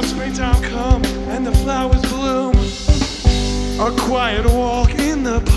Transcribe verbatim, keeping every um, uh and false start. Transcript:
springtime come and the flowers bloom. A quiet walk in the